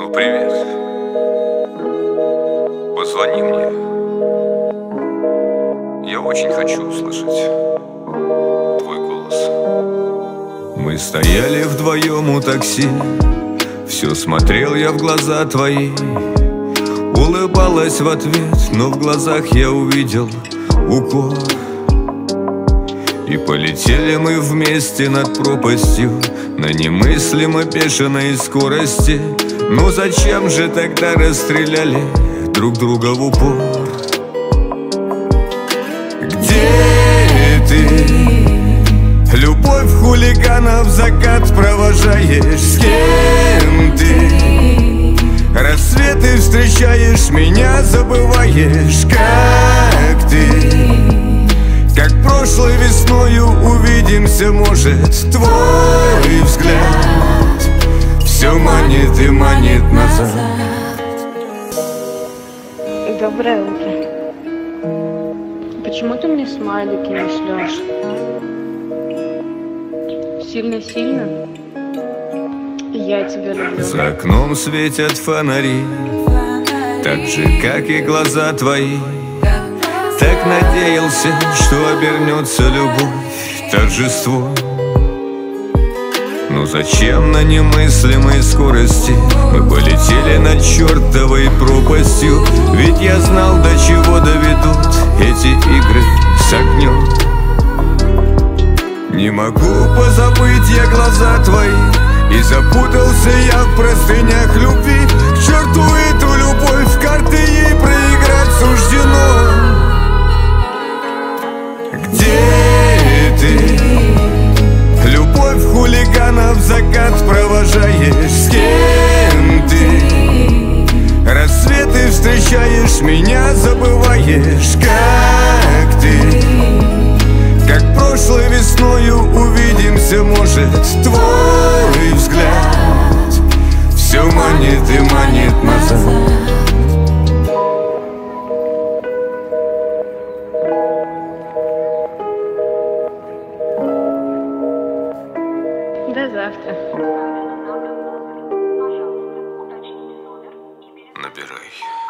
Ну привет. Позвони мне. Я очень хочу услышать твой голос. Мы стояли вдвоем у такси. Все смотрел я в глаза твои. Улыбалась в ответ, но в глазах я увидел укор. И полетели мы вместе над пропастью на немыслимо бешеной скорости. Ну зачем же тогда расстреляли друг друга в упор? Где ты? Любовь хулиганов закат провожаешь. С кем ты? Рассветы встречаешь, меня забываешь. Как ты? Как прошлой весною увидимся, может, твой взгляд все манит и манит назад. Доброе утро. Почему ты мне смайлики не шлешь? Сильно-сильно? Я тебя люблю. За окном светят фонари, так же, как и глаза твои. Так надеялся, что обернется любовь торжеством. Ну зачем на немыслимой скорости мы полетели над чертовой пропастью? Ведь я знал, до чего доведут эти игры с огнем. Не могу позабыть я глаза твои, и запутался я в простынях любви. К черту эту любовь, в карты ей проиграть суждено. Где ты? Любовь хулиганов закат провожаешь. С кем ты? Рассветы встречаешь, меня забываешь. Как ты? Как прошлой весною увидимся, может, твой взгляд все манит и манит назад. До завтра. Набирай.